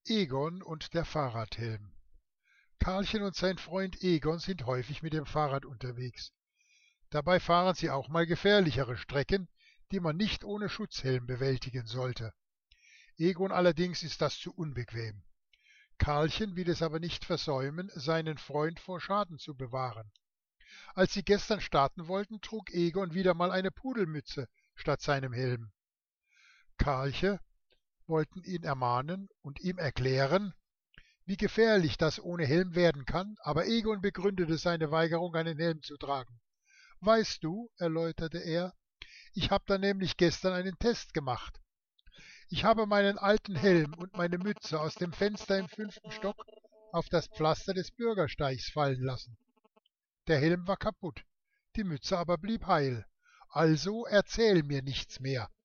Egon und der Fahrradhelm. Karlchen und sein Freund Egon sind häufig mit dem Fahrrad unterwegs. Dabei fahren sie auch mal gefährlichere Strecken, die man nicht ohne Schutzhelm bewältigen sollte. Egon allerdings ist das zu unbequem. Karlchen will es aber nicht versäumen, seinen Freund vor Schaden zu bewahren. Als sie gestern starten wollten, trug Egon wieder mal eine Pudelmütze statt seinem Helm. Karlchen wollten ihn ermahnen und ihm erklären, wie gefährlich das ohne Helm werden kann, aber Egon begründete seine Weigerung, einen Helm zu tragen. Weißt du, erläuterte er, ich habe da nämlich gestern einen Test gemacht. Ich habe meinen alten Helm und meine Mütze aus dem Fenster im 5. Stock auf das Pflaster des Bürgersteigs fallen lassen. Der Helm war kaputt, die Mütze aber blieb heil. Also erzähl mir nichts mehr.